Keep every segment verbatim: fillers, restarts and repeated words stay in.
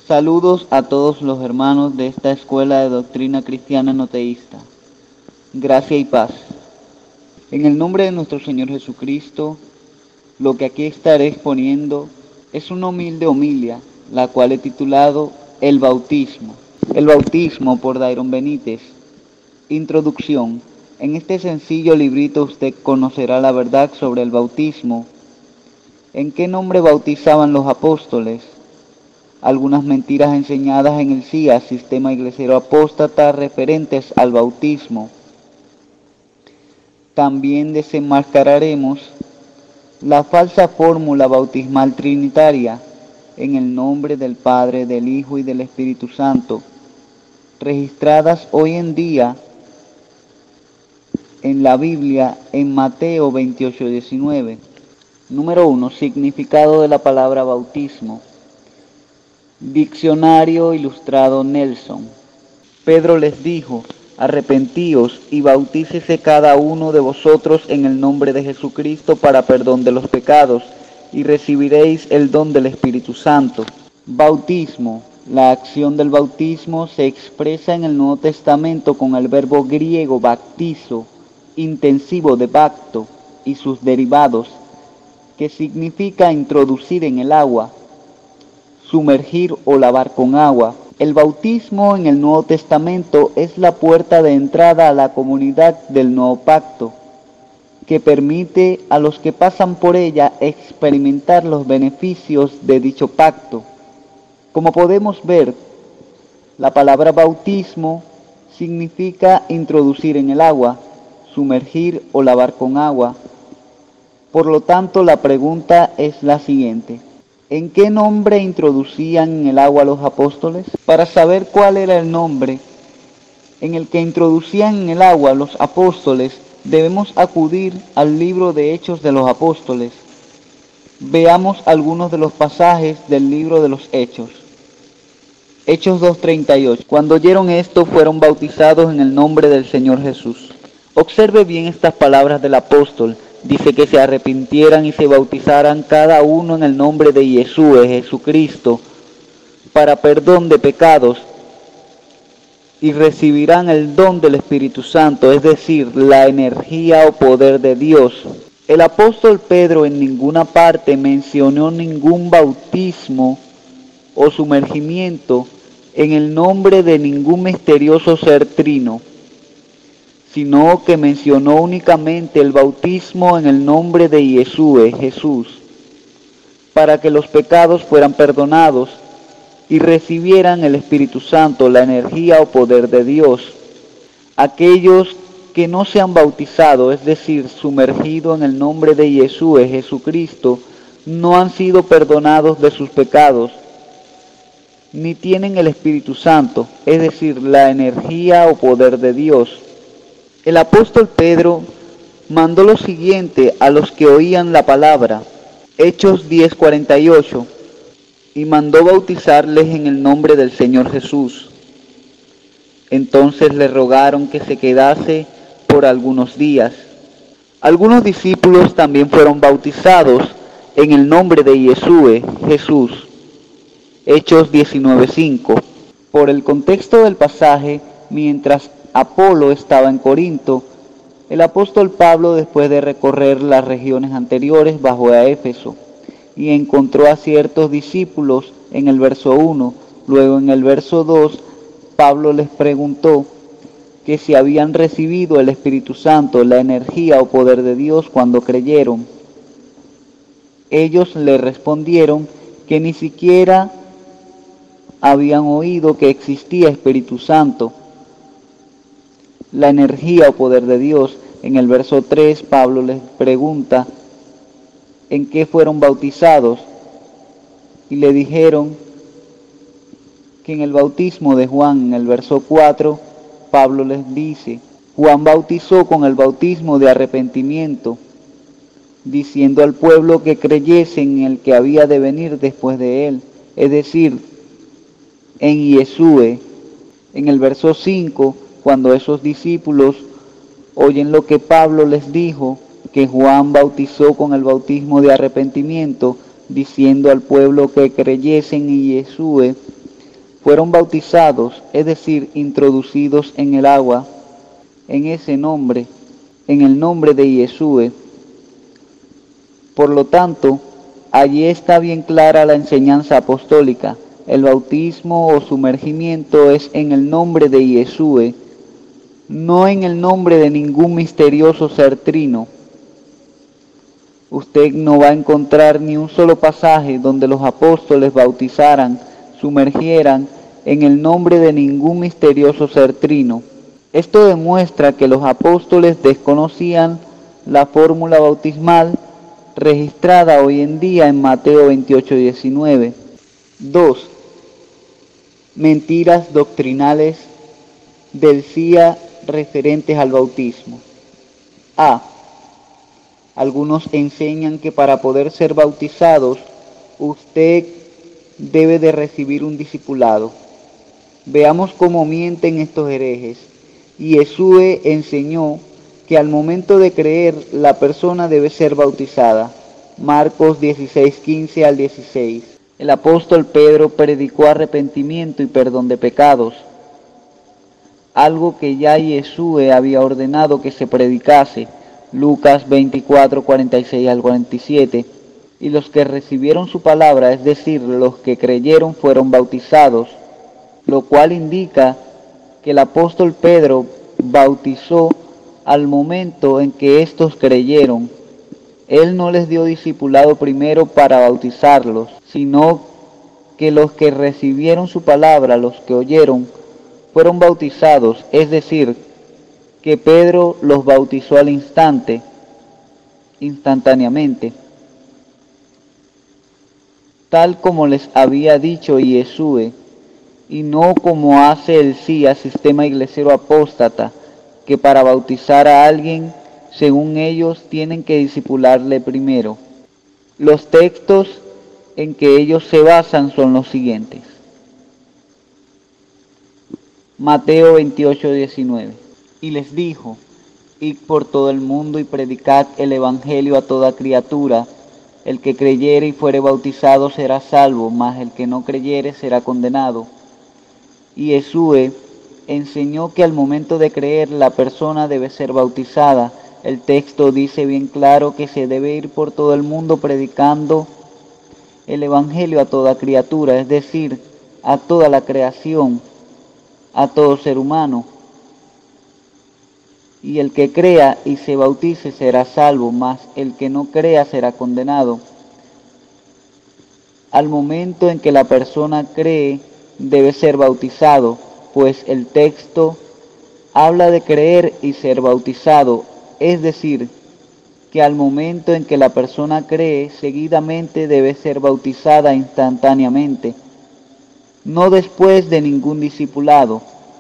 Saludos a todos los hermanos de esta escuela de doctrina cristiana no teísta. Gracia y paz. En el nombre de nuestro Señor Jesucristo, lo que aquí estaré exponiendo es una humilde homilia, la cual he titulado El Bautismo. El Bautismo por Dairon Benítez. Introducción. En este sencillo librito usted conocerá la verdad sobre el bautismo. ¿En qué nombre bautizaban los apóstoles? Algunas mentiras enseñadas en el C I A, Sistema Iglesiero Apóstata, referentes al bautismo. También desenmascararemos la falsa fórmula bautismal trinitaria en el nombre del Padre, del Hijo y del Espíritu Santo, registradas hoy en día en la Biblia en Mateo veintiocho diecinueve. Número uno. Significado de la palabra bautismo. Diccionario Ilustrado Nelson. Pedro les dijo: arrepentíos y bautícese cada uno de vosotros en el nombre de Jesucristo para perdón de los pecados, y recibiréis el don del Espíritu Santo. Bautismo. La acción del bautismo se expresa en el Nuevo Testamento con el verbo griego baptizo, intensivo de bacto, y sus derivados, que significa introducir en el agua, sumergir o lavar con agua. El bautismo en el Nuevo Testamento es la puerta de entrada a la comunidad del nuevo pacto, que permite a los que pasan por ella experimentar los beneficios de dicho pacto. Como podemos ver, la palabra bautismo significa introducir en el agua, sumergir o lavar con agua. Por lo tanto, la pregunta es la siguiente: ¿en qué nombre introducían en el agua los apóstoles? Para saber cuál era el nombre en el que introducían en el agua los apóstoles, debemos acudir al libro de Hechos de los Apóstoles. Veamos algunos de los pasajes del libro de los Hechos. Hechos dos treinta y ocho. Cuando oyeron esto, fueron bautizados en el nombre del Señor Jesús. Observe bien estas palabras del apóstol. Dice que se arrepintieran y se bautizaran cada uno en el nombre de Yeshua, Jesucristo, para perdón de pecados, y recibirán el don del Espíritu Santo, es decir, la energía o poder de Dios. El apóstol Pedro en ninguna parte mencionó ningún bautismo o sumergimiento en el nombre de ningún misterioso ser trino, sino que mencionó únicamente el bautismo en el nombre de Yeshua, Jesús, para que los pecados fueran perdonados y recibieran el Espíritu Santo, la energía o poder de Dios. Aquellos que no se han bautizado, es decir, sumergido en el nombre de Yeshua, Jesucristo, no han sido perdonados de sus pecados, ni tienen el Espíritu Santo, es decir, la energía o poder de Dios. El apóstol Pedro mandó lo siguiente a los que oían la palabra, Hechos diez cuarenta y ocho, y mandó bautizarles en el nombre del Señor Jesús. Entonces le rogaron que se quedase por algunos días. Algunos discípulos también fueron bautizados en el nombre de Yeshua, Jesús. Hechos diecinueve cinco. Por el contexto del pasaje, mientras Apolo estaba en Corinto, el apóstol Pablo, después de recorrer las regiones anteriores, bajó a Éfeso y encontró a ciertos discípulos en el verso uno. Luego en el verso dos, Pablo les preguntó que si habían recibido el Espíritu Santo, la energía o poder de Dios cuando creyeron. Ellos le respondieron que ni siquiera habían oído que existía Espíritu Santo, la energía o poder de Dios. En el verso tres, Pablo les pregunta en qué fueron bautizados, y le dijeron que en el bautismo de Juan. En el verso cuatro, Pablo les dice: Juan bautizó con el bautismo de arrepentimiento, diciendo al pueblo que creyese en el que había de venir después de él, es decir, en Yeshua. En el verso cinco, cuando esos discípulos oyen lo que Pablo les dijo, que Juan bautizó con el bautismo de arrepentimiento, diciendo al pueblo que creyesen en Yeshua, fueron bautizados, es decir, introducidos en el agua, en ese nombre, en el nombre de Yeshua. Por lo tanto, allí está bien clara la enseñanza apostólica. El bautismo o sumergimiento es en el nombre de Yeshua, no en el nombre de ningún misterioso ser trino. Usted no va a encontrar ni un solo pasaje donde los apóstoles bautizaran, sumergieran en el nombre de ningún misterioso ser trino. Esto demuestra que los apóstoles desconocían la fórmula bautismal registrada hoy en día en Mateo veintiocho diecinueve. dos. Mentiras doctrinales del C I A referentes al bautismo. A. Algunos enseñan que para poder ser bautizados, usted debe de recibir un discipulado. Veamos cómo mienten estos herejes. Yeshua enseñó que al momento de creer, la persona debe ser bautizada. Marcos dieciséis, quince al dieciséis. El apóstol Pedro predicó arrepentimiento y perdón de pecados, algo que ya Yeshua había ordenado que se predicase. Lucas veinticuatro, cuarenta y seis al cuarenta y siete. Y los que recibieron su palabra, es decir, los que creyeron, fueron bautizados, lo cual indica que el apóstol Pedro bautizó al momento en que éstos creyeron. Él no les dio discipulado primero para bautizarlos, sino que los que recibieron su palabra, los que oyeron, fueron bautizados, es decir, que Pedro los bautizó al instante, instantáneamente, tal como les había dicho Yeshua, y no como hace el C I A, Sistema Iglesiero Apóstata, que para bautizar a alguien, según ellos, tienen que discipularle primero. Los textos en que ellos se basan son los siguientes. Mateo veintiocho, diecinueve. Y les dijo: id por todo el mundo y predicad el evangelio a toda criatura. El que creyere y fuere bautizado será salvo, mas el que no creyere será condenado. Y Yeshua enseñó que al momento de creer la persona debe ser bautizada. El texto dice bien claro que se debe ir por todo el mundo predicando el evangelio a toda criatura, es decir, a toda la creación, a todo ser humano. Y el que crea y se bautice será salvo, mas el que no crea será condenado. Al momento en que la persona cree, debe ser bautizado, pues el texto habla de creer y ser bautizado, es decir, que al momento en que la persona cree, seguidamente debe ser bautizada instantáneamente, no después de ningún discipulado.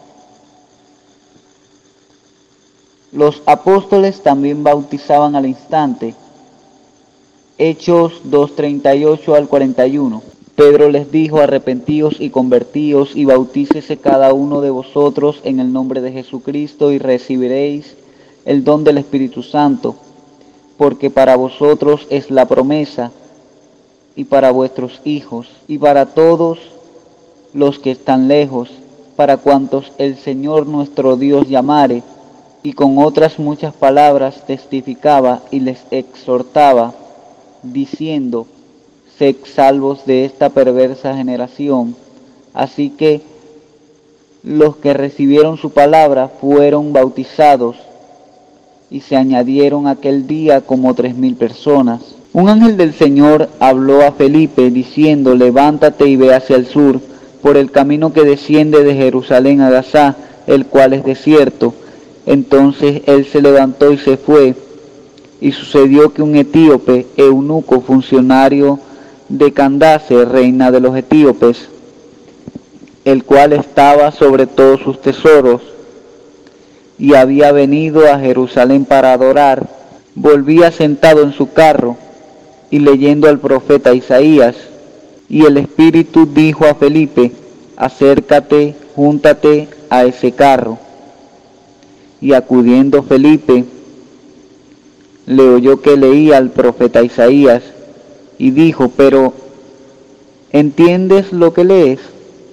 Los apóstoles también bautizaban al instante. Hechos dos, treinta y ocho al cuarenta y uno. Pedro les dijo: arrepentíos y convertíos y bautícese cada uno de vosotros en el nombre de Jesucristo y recibiréis el don del Espíritu Santo, porque para vosotros es la promesa, y para vuestros hijos, y para todos los que están lejos, para cuantos el Señor nuestro Dios llamare. Y con otras muchas palabras testificaba y les exhortaba, diciendo: sed salvos de esta perversa generación. Así que los que recibieron su palabra fueron bautizados, y se añadieron aquel día como tres mil personas. Un ángel del Señor habló a Felipe, diciendo: levántate y ve hacia el sur, por el camino que desciende de Jerusalén a Gazá, el cual es desierto. Entonces él se levantó y se fue, y sucedió que un etíope, eunuco, funcionario de Candace, reina de los etíopes, el cual estaba sobre todos sus tesoros, y había venido a Jerusalén para adorar, volvía sentado en su carro, y leyendo al profeta Isaías, y el Espíritu dijo a Felipe: acércate, júntate a ese carro. Y acudiendo Felipe, le oyó que leía al profeta Isaías, y dijo: pero, ¿entiendes lo que lees?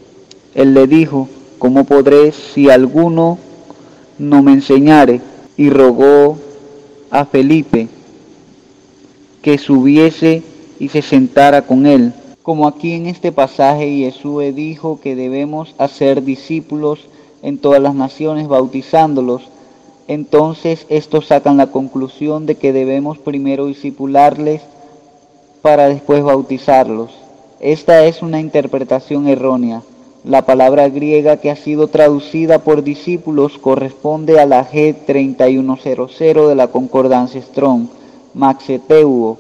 Él le dijo: ¿cómo podré si alguno no me enseñare? Y rogó a Felipe que subiese y se sentara con él. Como aquí en este pasaje Jesús dijo que debemos hacer discípulos en todas las naciones, bautizándolos, entonces estos sacan la conclusión de que debemos primero discipularles para después bautizarlos. Esta es una interpretación errónea. La palabra griega que ha sido traducida por discípulos corresponde a la G treinta y uno cero cero de la concordancia Strong, maxeteuo,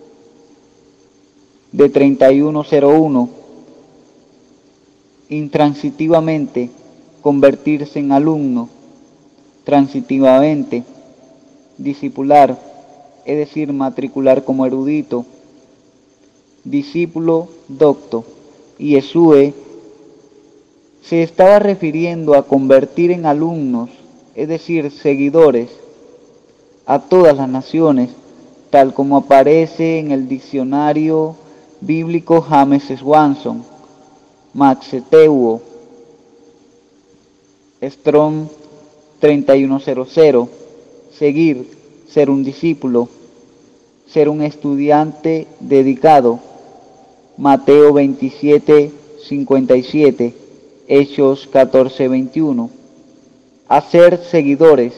de treinta y uno cero uno. Intransitivamente, convertirse en alumno. Transitivamente, discipular, es decir, matricular como erudito. Discípulo, docto. Y Jesús se estaba refiriendo a convertir en alumnos, es decir, seguidores, a todas las naciones, tal como aparece en el diccionario bíblico James Swanson, maxeteuo, Strong treinta y uno cero cero, seguir, ser un discípulo, ser un estudiante dedicado, Mateo veintisiete cincuenta y siete, Hechos catorce veintiuno, hacer seguidores,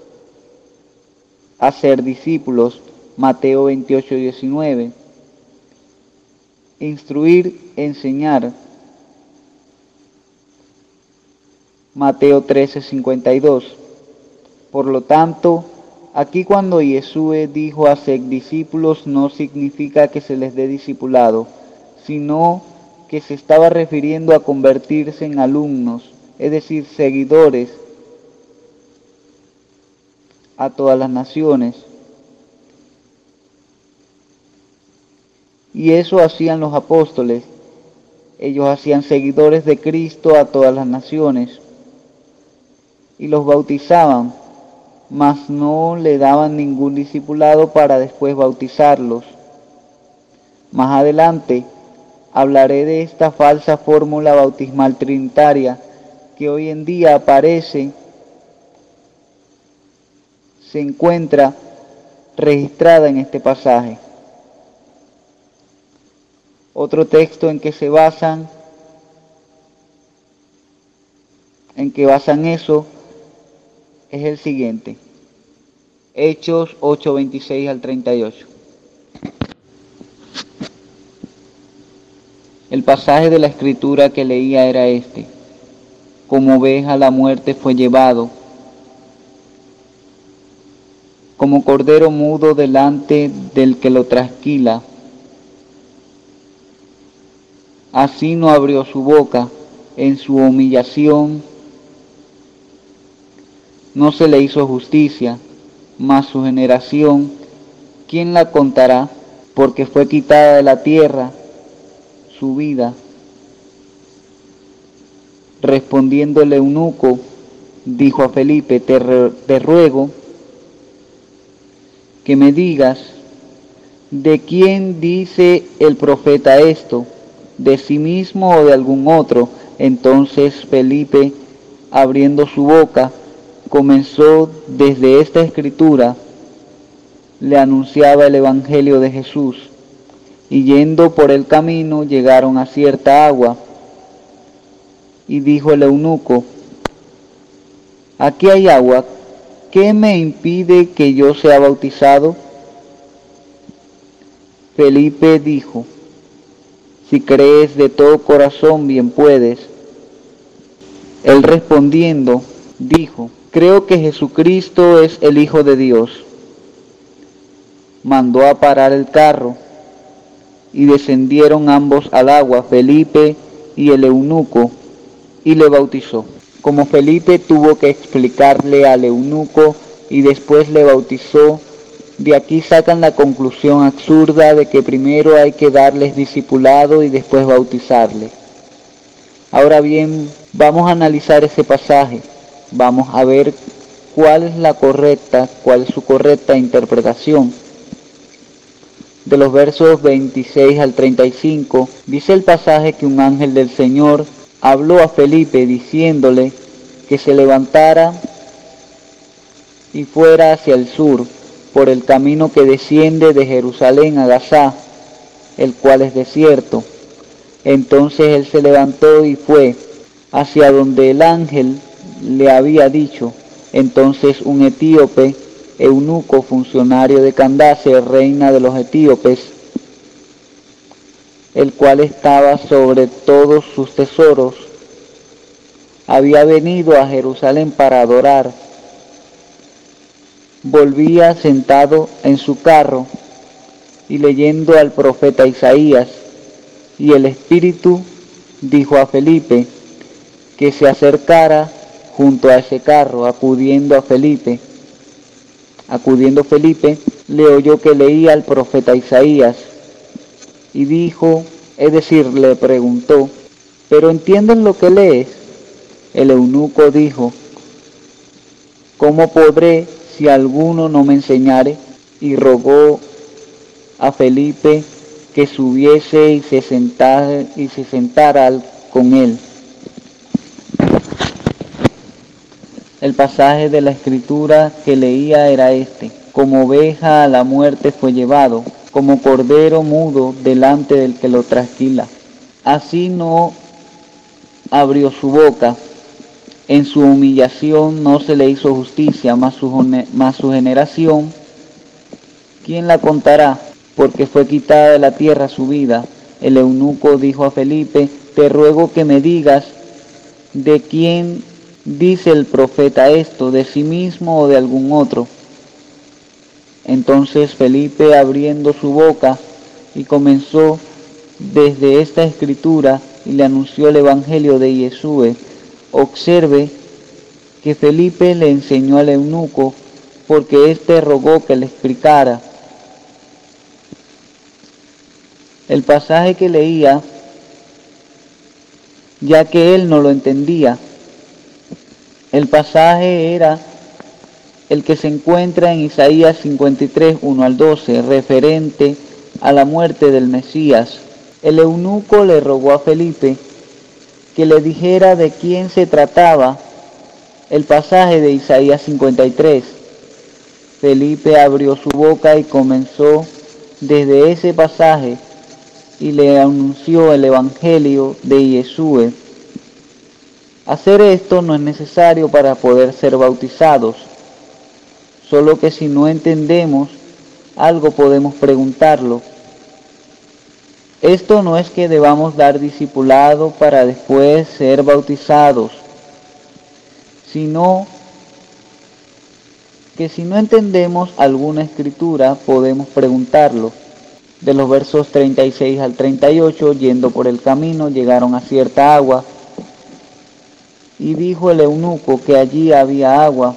hacer discípulos, Mateo veintiocho diecinueve, instruir, enseñar, Mateo trece cincuenta y dos. Por lo tanto, aquí cuando Jesús dijo hacer discípulos no significa que se les dé discipulado, sino que se estaba refiriendo a convertirse en alumnos, es decir, seguidores a todas las naciones. Y eso hacían los apóstoles. Ellos hacían seguidores de Cristo a todas las naciones y los bautizaban, mas no le daban ningún discipulado para después bautizarlos. Más adelante hablaré de esta falsa fórmula bautismal trinitaria que hoy en día aparece, se encuentra registrada en este pasaje. Otro texto en que se basan, en que basan eso, es el siguiente: Hechos ocho veintiséis al treinta y ocho. El pasaje de la escritura que leía era este: como oveja a la muerte fue llevado, como cordero mudo delante del que lo trasquila, así no abrió su boca. En su humillación no se le hizo justicia, mas su generación, ¿quién la contará? Porque fue quitada de la tierra su vida. Respondiendo el eunuco, dijo a Felipe: te, te ruego que me digas, ¿de quién dice el profeta esto? ¿De sí mismo o de algún otro? Entonces Felipe, abriendo su boca, comenzó desde esta escritura, le anunciaba el evangelio de Jesús. Y yendo por el camino llegaron a cierta agua, y dijo el eunuco: aquí hay agua, ¿qué me impide que yo sea bautizado? Felipe dijo: si crees de todo corazón, bien puedes. Él respondiendo, dijo: creo que Jesucristo es el Hijo de Dios. Mandó a parar el carro, y descendieron ambos al agua, Felipe y el eunuco, y le bautizó. Como Felipe tuvo que explicarle al eunuco y después le bautizó, de aquí sacan la conclusión absurda de que primero hay que darles discipulado y después bautizarles. Ahora bien, vamos a analizar ese pasaje. Vamos a ver cuál es la correcta, cuál es su correcta interpretación. De los versos veintiséis al treinta y cinco, dice el pasaje que un ángel del Señor habló a Felipe diciéndole que se levantara y fuera hacia el sur, por el camino que desciende de Jerusalén a Gazá, el cual es desierto. Entonces él se levantó y fue hacia donde el ángel le había dicho. Entonces un etíope, eunuco, funcionario de Candace, reina de los etíopes, el cual estaba sobre todos sus tesoros, había venido a Jerusalén para adorar. Volvía sentado en su carro y leyendo al profeta Isaías, y el Espíritu dijo a Felipe que se acercara junto a ese carro. Acudiendo a Felipe, acudiendo Felipe, le oyó que leía al profeta Isaías, y dijo, es decir, le preguntó, ¿pero entienden lo que lees? El eunuco dijo, ¿cómo podré si alguno no me enseñare? Y rogó a Felipe que subiese y se sentara, y se sentara con él. El pasaje de la escritura que leía era este: como oveja a la muerte fue llevado, como cordero mudo delante del que lo trasquila. Así no abrió su boca. En su humillación no se le hizo justicia, mas su, mas su generación, ¿quién la contará? Porque fue quitada de la tierra su vida. El eunuco dijo a Felipe, te ruego que me digas, ¿de quién dice el profeta esto? ¿De sí mismo o de algún otro? Entonces Felipe, abriendo su boca, y comenzó desde esta escritura, y le anunció el evangelio de Yeshua. Observe que Felipe le enseñó al eunuco, porque éste rogó que le explicara. El pasaje que leía, ya que él no lo entendía. El pasaje era el que se encuentra en Isaías cincuenta y tres, uno al doce, referente a la muerte del Mesías. El eunuco le rogó a Felipe que le dijera de quién se trataba el pasaje de Isaías cincuenta y tres. Felipe abrió su boca y comenzó desde ese pasaje y le anunció el evangelio de Yeshua. Hacer esto no es necesario para poder ser bautizados, solo que si no entendemos algo podemos preguntarlo. Esto no es que debamos dar discipulado para después ser bautizados, sino que si no entendemos alguna escritura podemos preguntarlo. De los versos treinta y seis al treinta y ocho, yendo por el camino, llegaron a cierta agua, y dijo el eunuco que allí había agua,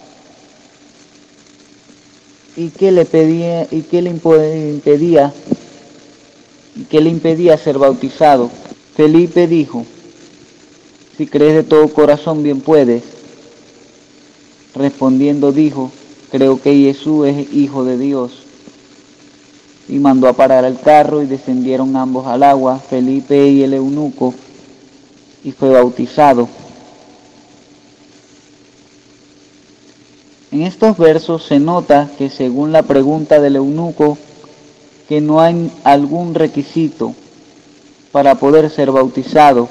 y que le pedía, y que le impedía, y que le impedía ser bautizado. Felipe dijo, si crees de todo corazón, bien puedes. Respondiendo dijo, creo que Jesús es hijo de Dios. Y mandó a parar el carro, y descendieron ambos al agua, Felipe y el eunuco, y fue bautizado. En estos versos se nota que, según la pregunta del eunuco, que no hay algún requisito para poder ser bautizado,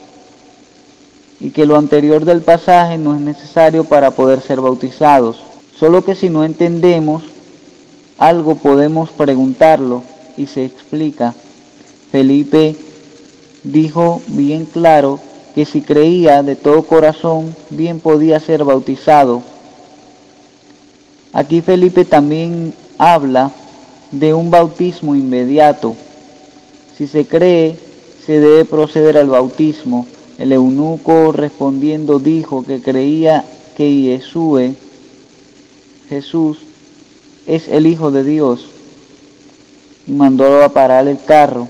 y que lo anterior del pasaje no es necesario para poder ser bautizados, solo que si no entendemos algo podemos preguntarlo, y se explica. Felipe dijo bien claro que si creía de todo corazón, bien podía ser bautizado. Aquí Felipe también habla de un bautismo inmediato. Si se cree, se debe proceder al bautismo. El eunuco respondiendo dijo que creía que Yeshua, Jesús, es el Hijo de Dios, y mandó a parar el carro.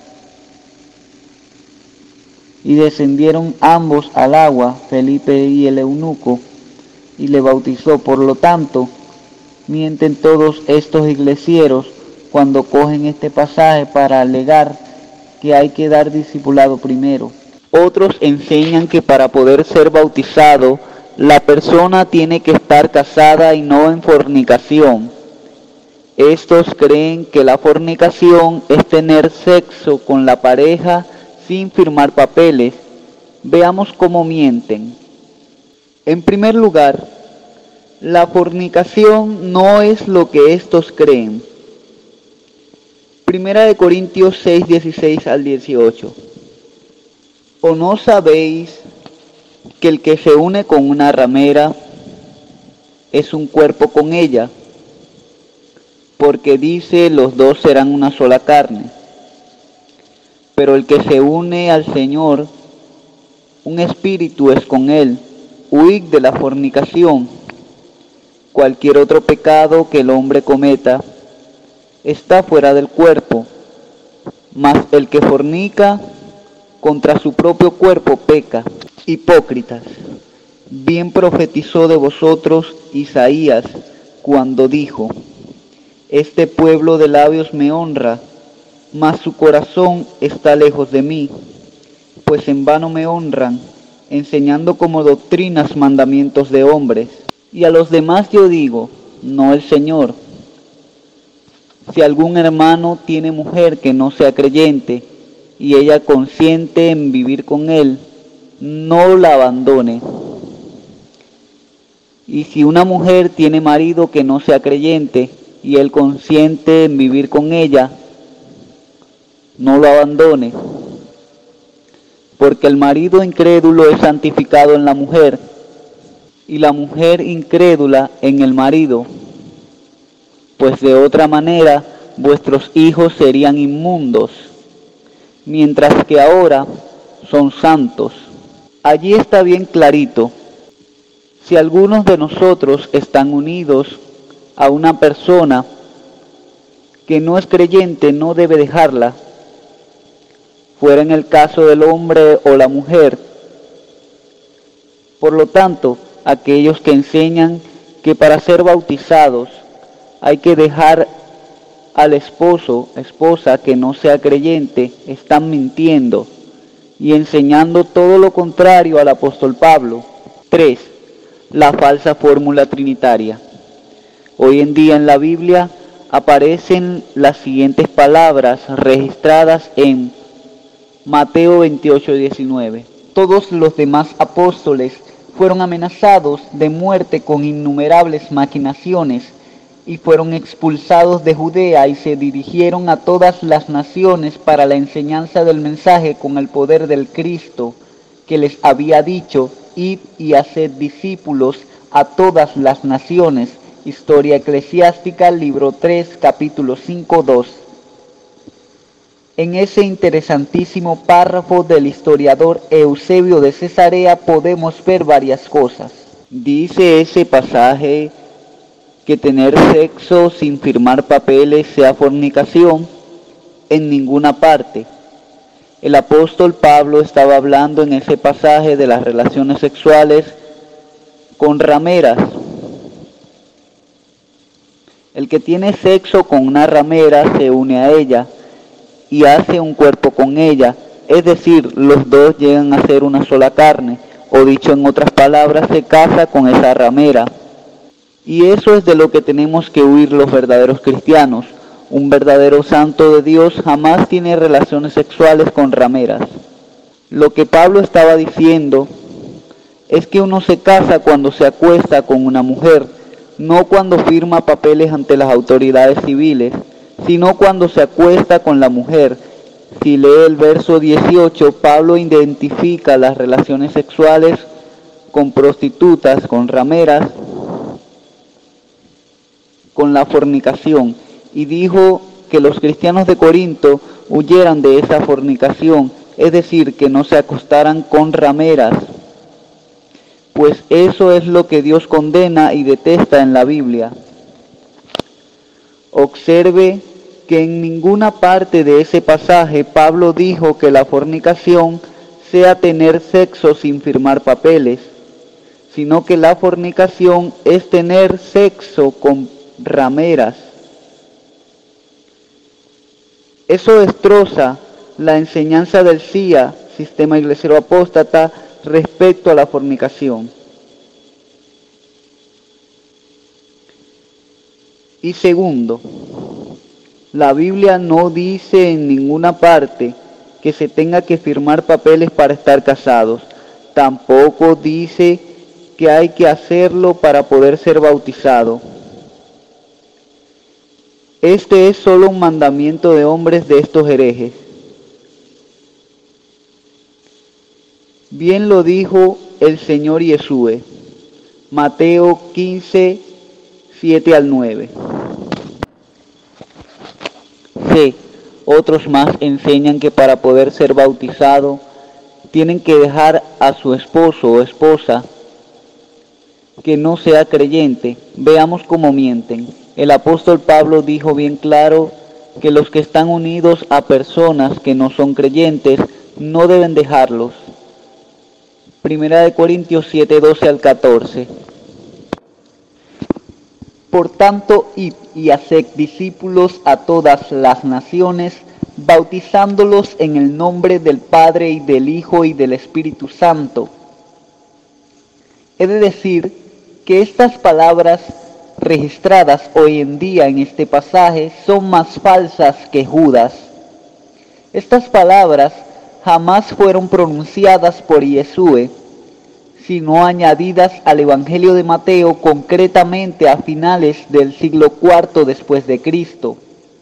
Y descendieron ambos al agua, Felipe y el eunuco, y le bautizó. Por lo tanto, mienten todos estos iglesieros cuando cogen este pasaje para alegar que hay que dar discipulado primero. Otros enseñan que para poder ser bautizado, la persona tiene que estar casada y no en fornicación. Estos creen que la fornicación es tener sexo con la pareja sin firmar papeles. Veamos cómo mienten. En primer lugar, la fornicación no es lo que estos creen. Primera de Corintios seis, dieciséis al dieciocho. ¿O no sabéis que el que se une con una ramera es un cuerpo con ella? Porque dice, los dos serán una sola carne. Pero el que se une al Señor, un espíritu es con él. Huid de la fornicación. Cualquier otro pecado que el hombre cometa está fuera del cuerpo, mas el que fornica contra su propio cuerpo peca. Hipócritas, bien profetizó de vosotros Isaías cuando dijo: este pueblo de labios me honra, mas su corazón está lejos de mí, pues en vano me honran, enseñando como doctrinas mandamientos de hombres. Y a los demás yo digo, no el Señor. Si algún hermano tiene mujer que no sea creyente, y ella consiente en vivir con él, no la abandone. Y si una mujer tiene marido que no sea creyente, y él consiente en vivir con ella, no lo abandone. Porque el marido incrédulo es santificado en la mujer, y la mujer incrédula en el marido, pues de otra manera vuestros hijos serían inmundos, mientras que ahora son santos. Allí está bien clarito, si algunos de nosotros están unidos a una persona que no es creyente, no debe dejarla, fuera en el caso del hombre o la mujer. Por lo tanto, aquellos que enseñan que para ser bautizados hay que dejar al esposo, esposa que no sea creyente, están mintiendo y enseñando todo lo contrario al apóstol Pablo. tres. La falsa fórmula trinitaria. Hoy en día en la Biblia aparecen las siguientes palabras registradas en Mateo veintiocho, diecinueve. Todos los demás apóstoles fueron amenazados de muerte con innumerables maquinaciones y fueron expulsados de Judea y se dirigieron a todas las naciones para la enseñanza del mensaje con el poder del Cristo, que les había dicho: id y haced discípulos a todas las naciones. Historia Eclesiástica, libro tres, capítulo cinco, dos. En ese interesantísimo párrafo del historiador Eusebio de Cesarea podemos ver varias cosas. Dice ese pasaje que tener sexo sin firmar papeles sea fornicación. En ninguna parte. El apóstol Pablo estaba hablando en ese pasaje de las relaciones sexuales con rameras. El que tiene sexo con una ramera se une a ella y hace un cuerpo con ella, es decir, los dos llegan a ser una sola carne, o dicho en otras palabras, se casa con esa ramera. Y eso es de lo que tenemos que huir los verdaderos cristianos. Un verdadero santo de Dios jamás tiene relaciones sexuales con rameras. Lo que Pablo estaba diciendo es que uno se casa cuando se acuesta con una mujer, no cuando firma papeles ante las autoridades civiles, sino cuando se acuesta con la mujer. Si lee el verso dieciocho, Pablo identifica las relaciones sexuales con prostitutas, con rameras, con la fornicación, y dijo que los cristianos de Corinto huyeran de esa fornicación, es decir, que no se acostaran con rameras, pues eso es lo que Dios condena y detesta en la Biblia. Observe que en ninguna parte de ese pasaje Pablo dijo que la fornicación sea tener sexo sin firmar papeles, sino que la fornicación es tener sexo con rameras. Eso destroza la enseñanza del C I A sistema iglesiero apóstata respecto a la fornicación. Y segundo, la Biblia no dice en ninguna parte que se tenga que firmar papeles para estar casados. Tampoco dice que hay que hacerlo para poder ser bautizado. Este es solo un mandamiento de hombres de estos herejes. Bien lo dijo el Señor Yeshua, Mateo quince, siete al nueve. C. Otros más enseñan que para poder ser bautizado tienen que dejar a su esposo o esposa que no sea creyente. Veamos cómo mienten. El apóstol Pablo dijo bien claro que los que están unidos a personas que no son creyentes no deben dejarlos. Primera de Corintios siete, doce al catorce. Por tanto, id y haced discípulos a todas las naciones, bautizándolos en el nombre del Padre y del Hijo y del Espíritu Santo. He de decir que estas palabras registradas hoy en día en este pasaje son más falsas que Judas. Estas palabras jamás fueron pronunciadas por Yeshua, sino añadidas al Evangelio de Mateo, concretamente a finales del siglo cuarto después de Cristo.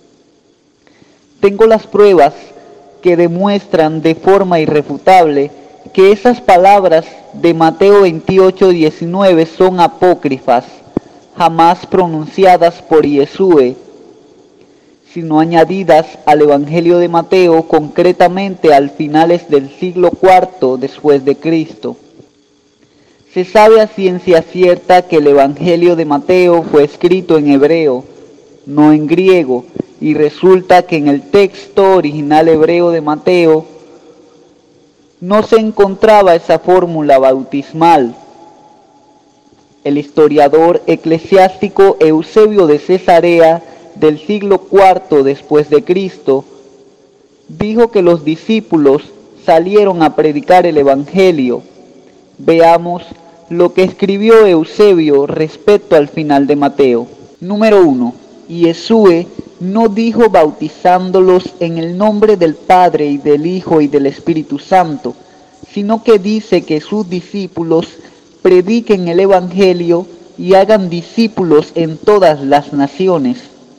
Tengo las pruebas que demuestran de forma irrefutable que esas palabras de Mateo veintiocho, diecinueve son apócrifas, jamás pronunciadas por Yeshua, sino añadidas al Evangelio de Mateo, concretamente al finales del siglo cuarto después de Cristo. Se sabe a ciencia cierta que el Evangelio de Mateo fue escrito en hebreo, no en griego, y resulta que en el texto original hebreo de Mateo no se encontraba esa fórmula bautismal. El historiador eclesiástico Eusebio de Cesarea, del siglo cuarto después de Cristo, dijo que los discípulos salieron a predicar el Evangelio. Veamos lo que escribió Eusebio respecto al final de Mateo. Número uno. Yeshua no dijo bautizándolos en el nombre del Padre y del Hijo y del Espíritu Santo, sino que dice que sus discípulos prediquen el Evangelio y hagan discípulos en todas las naciones.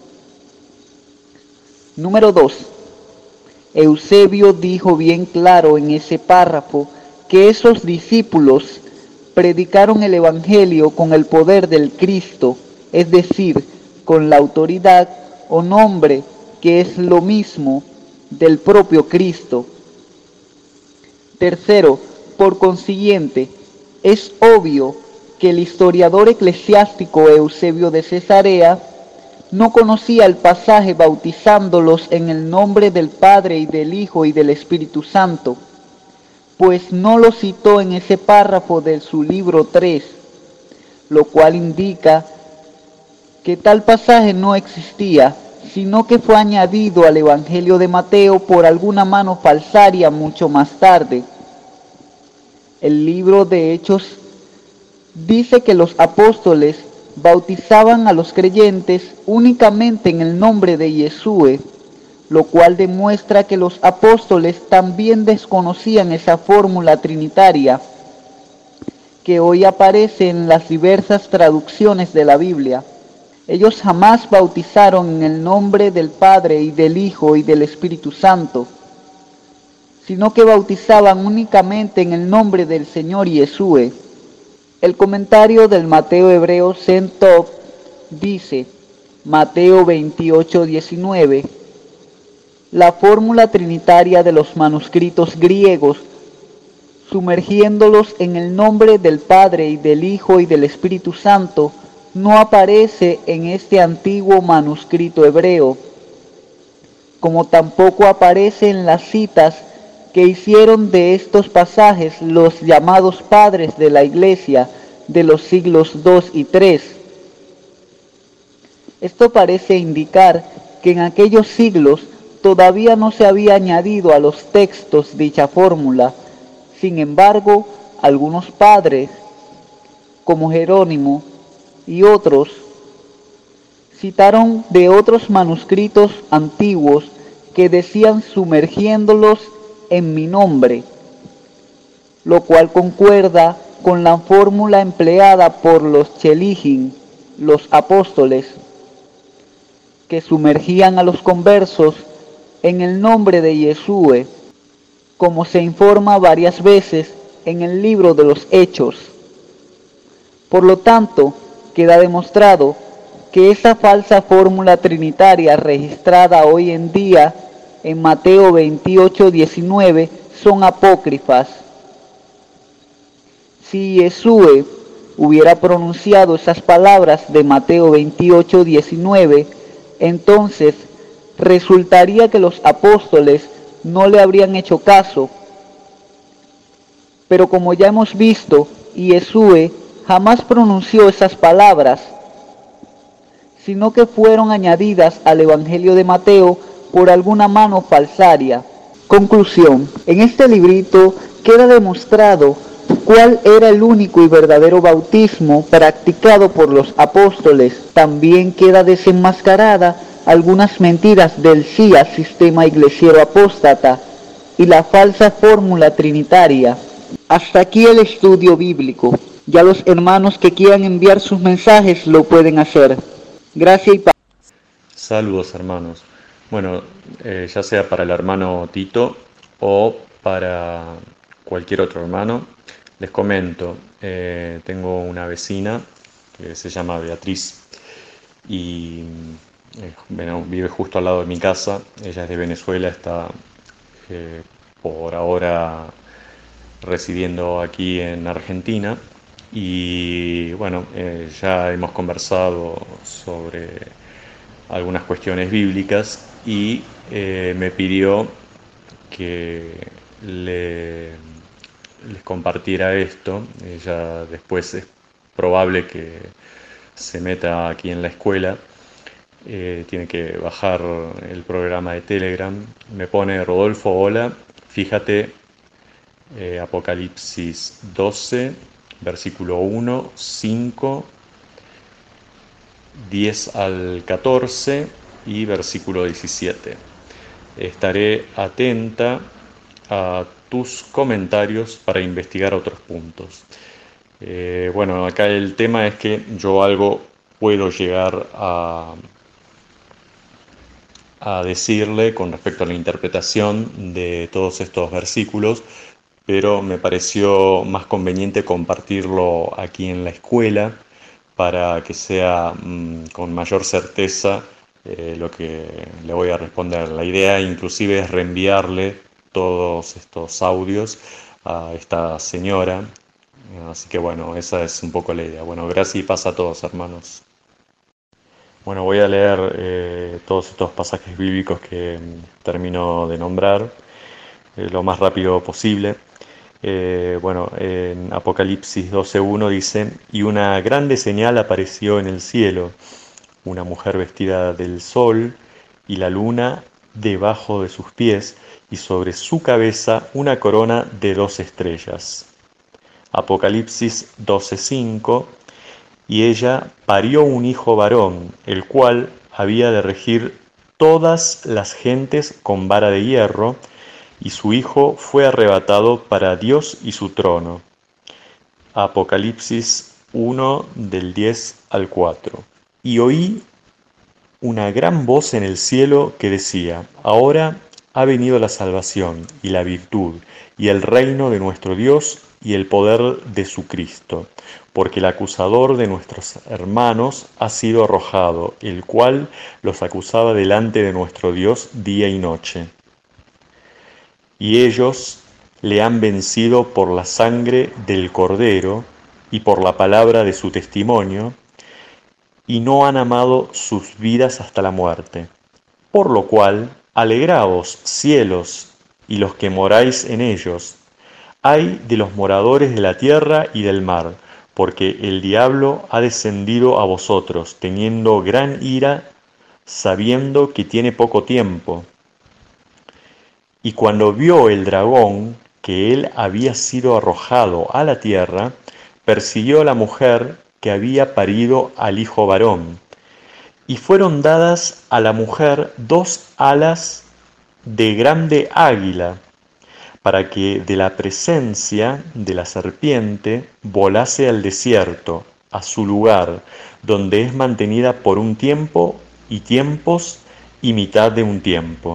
Número dos. Eusebio dijo bien claro en ese párrafo que esos discípulos predicaron el Evangelio con el poder del Cristo, es decir, con la autoridad o nombre, que es lo mismo, del propio Cristo. Tercero, por consiguiente, es obvio que el historiador eclesiástico Eusebio de Cesarea no conocía el pasaje bautizándolos en el nombre del Padre y del Hijo y del Espíritu Santo, pues no lo citó en ese párrafo de su libro tres, lo cual indica que tal pasaje no existía, sino que fue añadido al Evangelio de Mateo por alguna mano falsaria mucho más tarde. El libro de Hechos dice que los apóstoles bautizaban a los creyentes únicamente en el nombre de Yeshua, lo cual demuestra que los apóstoles también desconocían esa fórmula trinitaria que hoy aparece en las diversas traducciones de la Biblia. Ellos jamás bautizaron en el nombre del Padre y del Hijo y del Espíritu Santo, sino que bautizaban únicamente en el nombre del Señor Yeshua. El comentario del Mateo hebreo Sentov dice, Mateo veintiocho, diecinueve, la fórmula trinitaria de los manuscritos griegos, sumergiéndolos en el nombre del Padre y del Hijo y del Espíritu Santo, no aparece en este antiguo manuscrito hebreo, como tampoco aparece en las citas que hicieron de estos pasajes los llamados padres de la Iglesia de los siglos dos y tres. Esto parece indicar que en aquellos siglos todavía no se había añadido a los textos dicha fórmula. Sin embargo, algunos padres, como Jerónimo y otros, citaron de otros manuscritos antiguos que decían sumergiéndolos en mi nombre, lo cual concuerda con la fórmula empleada por los Chelijin, los apóstoles, que sumergían a los conversos en el nombre de Yeshua, como se informa varias veces en el libro de los Hechos. Por lo tanto, queda demostrado que esa falsa fórmula trinitaria registrada hoy en día en Mateo veintiocho diecinueve son apócrifas. Si Yeshua hubiera pronunciado esas palabras de Mateo veintiocho diecinueve, entonces resultaría que los apóstoles no le habrían hecho caso. Pero como ya hemos visto, Yeshua jamás pronunció esas palabras, sino que fueron añadidas al Evangelio de Mateo por alguna mano falsaria. Conclusión: en este librito queda demostrado cuál era el único y verdadero bautismo practicado por los apóstoles. También queda desenmascarada algunas mentiras del S I A, sistema iglesiero apóstata, y la falsa fórmula trinitaria. Hasta aquí el estudio bíblico. Ya los hermanos que quieran enviar sus mensajes lo pueden hacer. Gracias y paz. Saludos, hermanos. Bueno, eh, ya sea para el hermano Tito o para cualquier otro hermano, les comento, eh, tengo una vecina que se llama Beatriz y eh, bueno, vive justo al lado de mi casa. Ella es de Venezuela, está eh, por ahora residiendo aquí en Argentina y bueno, eh, ya hemos conversado sobre algunas cuestiones bíblicas y eh, me pidió que le, les compartiera esto. Ella después es probable que se meta aquí en la escuela, eh, tiene que bajar el programa de Telegram. Me pone: Rodolfo, hola, fíjate eh, Apocalipsis doce, versículo uno, cinco, diez al catorce y versículo diecisiete. Estaré atenta a tus comentarios para investigar otros puntos. Eh, bueno, acá el tema es que yo algo puedo llegar a, a decirle con respecto a la interpretación de todos estos versículos, pero me pareció más conveniente compartirlo aquí en la escuela para que sea mmm, con mayor certeza eh, lo que le voy a responder. La idea inclusive es reenviarle todos estos audios a esta señora, así que bueno, esa es un poco la idea. Bueno, gracias y paz a todos, hermanos. Bueno, voy a leer eh, todos estos pasajes bíblicos que termino de nombrar eh, lo más rápido posible. Eh, bueno, en Apocalipsis doce uno dice: y una grande señal apareció en el cielo, una mujer vestida del sol y la luna debajo de sus pies, y sobre su cabeza una corona de dos estrellas. Apocalipsis doce cinco: y ella parió un hijo varón, el cual había de regir todas las gentes con vara de hierro, y su hijo fue arrebatado para Dios y su trono. Apocalipsis uno, del diez al cuatro. Y oí una gran voz en el cielo que decía: ahora ha venido la salvación, y la virtud, y el reino de nuestro Dios, y el poder de su Cristo, porque el acusador de nuestros hermanos ha sido arrojado, el cual los acusaba delante de nuestro Dios día y noche. Y ellos le han vencido por la sangre del Cordero y por la palabra de su testimonio, y no han amado sus vidas hasta la muerte. Por lo cual, alegraos, cielos, y los que moráis en ellos. Ay de los moradores de la tierra y del mar, porque el diablo ha descendido a vosotros, teniendo gran ira, sabiendo que tiene poco tiempo. Y cuando vio el dragón que él había sido arrojado a la tierra, persiguió a la mujer que había parido al hijo varón. Y fueron dadas a la mujer dos alas de grande águila, para que de la presencia de la serpiente volase al desierto, a su lugar, donde es mantenida por un tiempo y tiempos y mitad de un tiempo.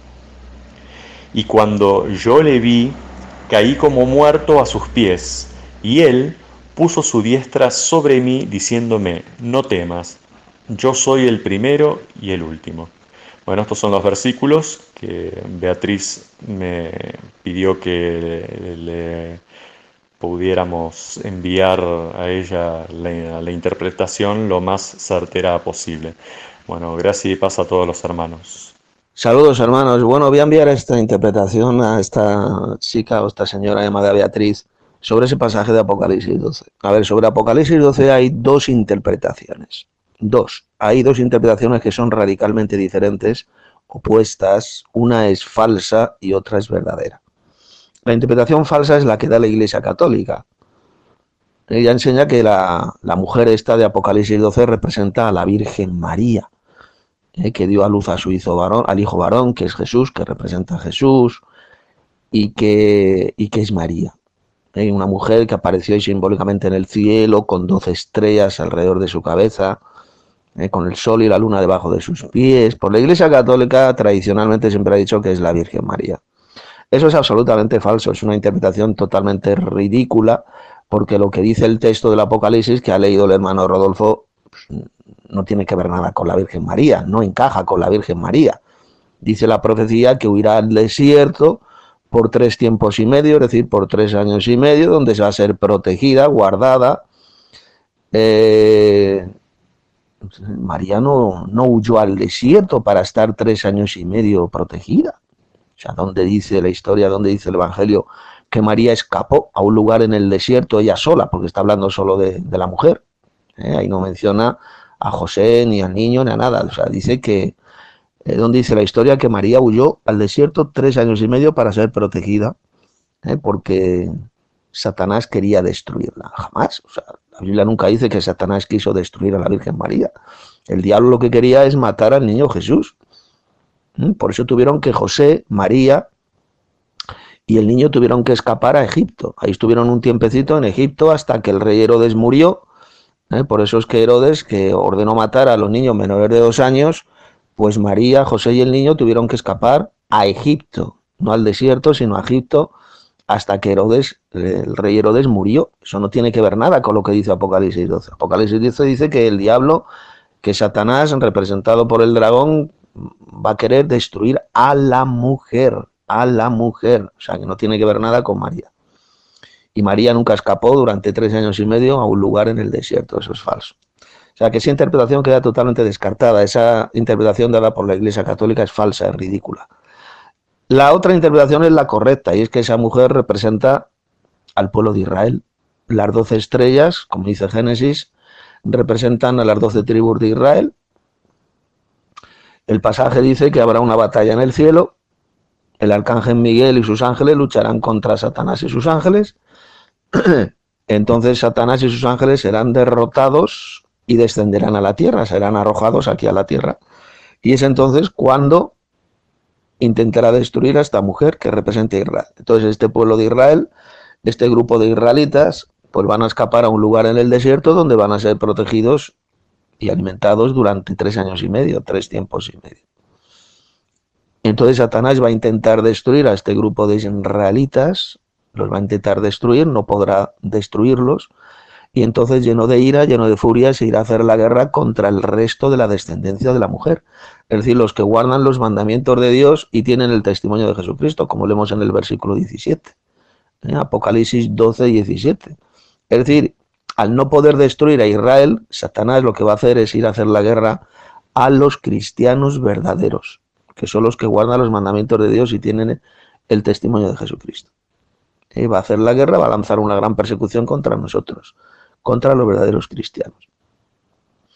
Y cuando yo le vi, caí como muerto a sus pies, y él puso su diestra sobre mí, diciéndome, no temas, yo soy el primero y el último. Bueno, estos son los versículos que Beatriz me pidió que le pudiéramos enviar a ella la, la interpretación lo más certera posible. Bueno, gracias y paz a todos los hermanos. Saludos, hermanos. Bueno, voy a enviar esta interpretación a esta chica o esta señora llamada Beatriz sobre ese pasaje de Apocalipsis doce. A ver, sobre Apocalipsis doce hay dos interpretaciones. Dos. Hay dos interpretaciones que son radicalmente diferentes, opuestas. Una es falsa y otra es verdadera. La interpretación falsa es la que da la Iglesia Católica. Ella enseña que la, la mujer esta de Apocalipsis doce representa a la Virgen María, eh, que dio a luz a su hijo varón, al hijo varón, que es Jesús, que representa a Jesús, y que, y que es María. Eh, una mujer que apareció simbólicamente en el cielo, con doce estrellas alrededor de su cabeza, eh, con el sol y la luna debajo de sus pies. Por la Iglesia Católica tradicionalmente siempre ha dicho que es la Virgen María. Eso es absolutamente falso, es una interpretación totalmente ridícula, porque lo que dice el texto del Apocalipsis, que ha leído el hermano Rodolfo, pues, no tiene que ver nada con la Virgen María, no encaja con la Virgen María. Dice la profecía que huirá al desierto por tres tiempos y medio, es decir, por tres años y medio, donde se va a ser protegida, guardada. Eh, María no, no huyó al desierto para estar tres años y medio protegida. O sea, ¿dónde dice la historia, dónde dice el Evangelio que María escapó a un lugar en el desierto ella sola? Porque está hablando solo de, de la mujer. ¿Eh? Ahí no menciona a José, ni al niño, ni a nada. O sea, dice que, eh, donde dice la historia que María huyó al desierto tres años y medio para ser protegida, ¿eh? Porque Satanás quería destruirla. Jamás. O sea, la Biblia nunca dice que Satanás quiso destruir a la Virgen María. El diablo lo que quería es matar al niño Jesús. Por eso tuvieron que José, María y el niño tuvieron que escapar a Egipto. Ahí estuvieron un tiempecito en Egipto hasta que el rey Herodes murió. ¿Eh? Por eso es que Herodes, que ordenó matar a los niños menores de dos años, pues María, José y el niño tuvieron que escapar a Egipto. No al desierto, sino a Egipto, hasta que Herodes, el rey Herodes murió. Eso no tiene que ver nada con lo que dice Apocalipsis doce. Apocalipsis doce dice que el diablo, que Satanás, representado por el dragón, va a querer destruir a la mujer, a la mujer, o sea que no tiene que ver nada con María. Y María nunca escapó durante tres años y medio a un lugar en el desierto, eso es falso. O sea que esa interpretación queda totalmente descartada, esa interpretación dada por la Iglesia Católica es falsa, es ridícula. La otra interpretación es la correcta, y es que esa mujer representa al pueblo de Israel. Las doce estrellas, como dice Génesis, representan a las doce tribus de Israel. El pasaje dice que habrá una batalla en el cielo, el arcángel Miguel y sus ángeles lucharán contra Satanás y sus ángeles, entonces Satanás y sus ángeles serán derrotados y descenderán a la tierra, serán arrojados aquí a la tierra, y es entonces cuando intentará destruir a esta mujer que representa a Israel. Entonces este pueblo de Israel, este grupo de israelitas, pues van a escapar a un lugar en el desierto donde van a ser protegidos y alimentados durante tres años y medio, tres tiempos y medio. Entonces Satanás va a intentar destruir a este grupo de israelitas, los va a intentar destruir, no podrá destruirlos, y entonces lleno de ira, lleno de furia, se irá a hacer la guerra contra el resto de la descendencia de la mujer, es decir, los que guardan los mandamientos de Dios y tienen el testimonio de Jesucristo, como leemos en el versículo diecisiete, ¿eh? Apocalipsis doce, diecisiete. Es decir, al no poder destruir a Israel, Satanás lo que va a hacer es ir a hacer la guerra a los cristianos verdaderos, que son los que guardan los mandamientos de Dios y tienen el testimonio de Jesucristo. Y va a hacer la guerra, va a lanzar una gran persecución contra nosotros, contra los verdaderos cristianos.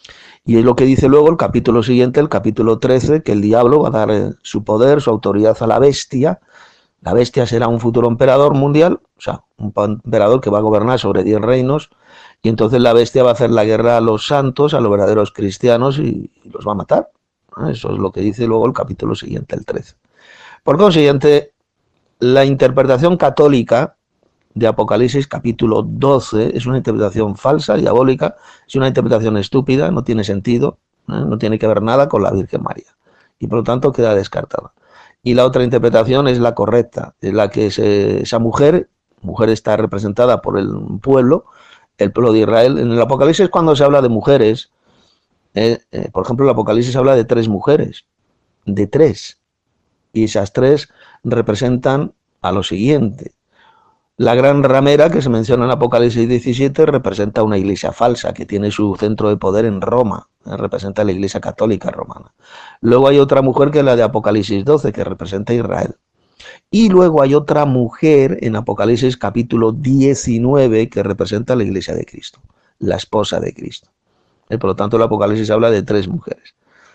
Y es lo que dice luego el capítulo siguiente, el capítulo trece, que el diablo va a dar eh, su poder, su autoridad a la bestia. La bestia será un futuro emperador mundial, o sea, un emperador que va a gobernar sobre diez reinos, y entonces la bestia va a hacer la guerra a los santos, a los verdaderos cristianos, y, y los va a matar. Eso es lo que dice luego el capítulo siguiente, el trece. Por consiguiente, la interpretación católica de Apocalipsis capítulo doce es una interpretación falsa, diabólica, es una interpretación estúpida, no tiene sentido, ¿eh? No tiene que ver nada con la Virgen María, y por lo tanto queda descartada. Y la otra interpretación es la correcta, es la que se, esa mujer, mujer está representada por el pueblo, el pueblo de Israel. En el Apocalipsis, cuando se habla de mujeres, eh, eh, por ejemplo, el Apocalipsis habla de tres mujeres, de tres, y esas tres representan a lo siguiente. La gran ramera que se menciona en Apocalipsis diecisiete representa una iglesia falsa que tiene su centro de poder en Roma, eh, representa la iglesia católica romana. Luego hay otra mujer que es la de Apocalipsis doce, que representa a Israel. Y luego hay otra mujer en Apocalipsis capítulo diecinueve que representa a la iglesia de Cristo, la esposa de Cristo. Eh, por lo tanto, el Apocalipsis habla de tres mujeres.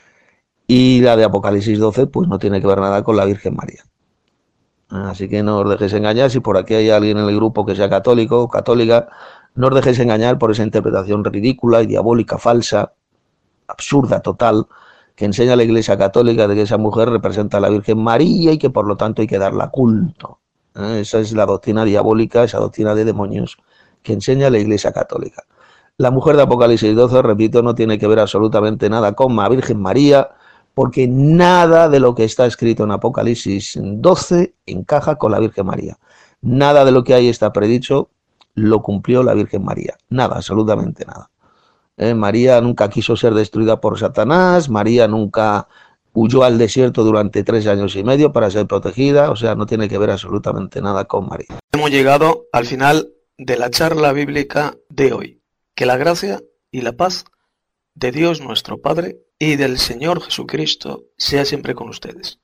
Y la de Apocalipsis doce pues no tiene que ver nada con la Virgen María. Así que no os dejéis engañar. Si por aquí hay alguien en el grupo que sea católico o católica, no os dejéis engañar por esa interpretación ridícula y diabólica, falsa, absurda, total, que enseña la Iglesia Católica de que esa mujer representa a la Virgen María y que por lo tanto hay que darla culto. ¿Eh? Esa es la doctrina diabólica, esa doctrina de demonios que enseña la Iglesia Católica. La mujer de Apocalipsis doce, repito, no tiene que ver absolutamente nada con la Virgen María, porque nada de lo que está escrito en Apocalipsis doce encaja con la Virgen María. Nada de lo que ahí está predicho lo cumplió la Virgen María. Nada, absolutamente nada. Eh, María nunca quiso ser destruida por Satanás, María nunca huyó al desierto durante tres años y medio para ser protegida, o sea, no tiene que ver absolutamente nada con María. Hemos llegado al final de la charla bíblica de hoy. Que la gracia y la paz de Dios nuestro Padre y del Señor Jesucristo sea siempre con ustedes.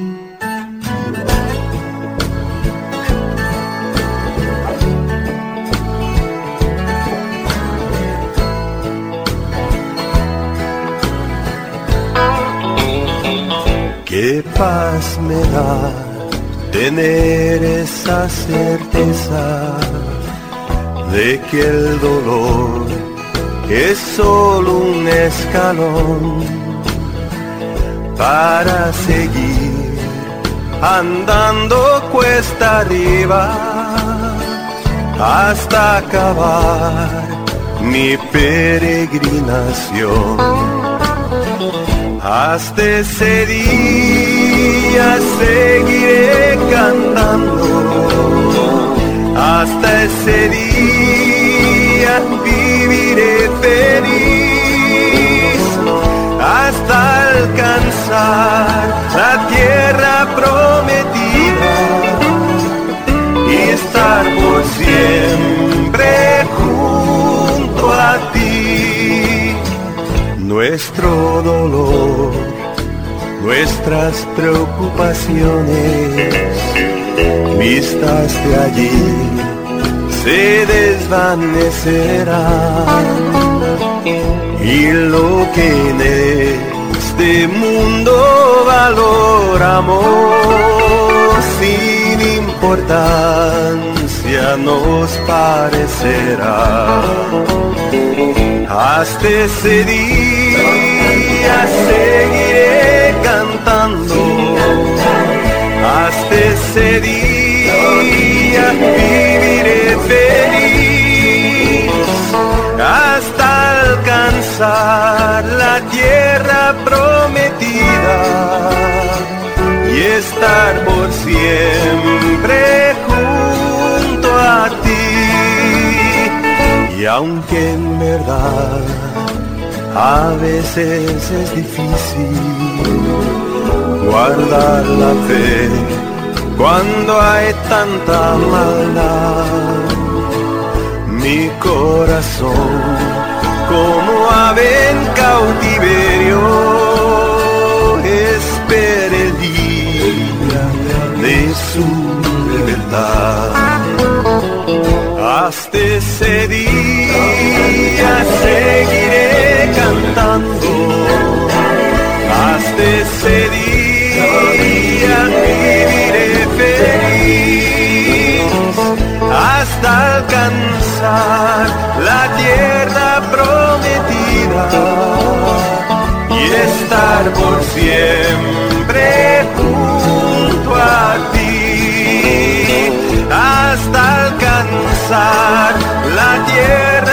Qué paz me da tener esa certeza de que el dolor es solo un escalón para seguir andando cuesta arriba hasta acabar mi peregrinación. Hasta ese día seguiré cantando, hasta ese día viviré feliz, hasta alcanzar la tierra prometida y estar por siempre junto a ti. Nuestro dolor, nuestras preocupaciones, vistas de allí, se desvanecerán, y lo que en este mundo valoramos sin importancia nos parecerá. Hasta ese día seguiré cantando, hasta ese día viviré feliz, hasta alcanzar la tierra prometida y estar por siempre junto a ti. Y aunque en verdad a veces es difícil guardar la fe cuando hay tanta maldad, mi corazón como ave en cautiverio espera el día de su libertad. Hasta ese día seguiré cantando hasta ese día viviré feliz hasta alcanzar la tierra prometida y estar por siempre junto a ti hasta alcanzar la tierra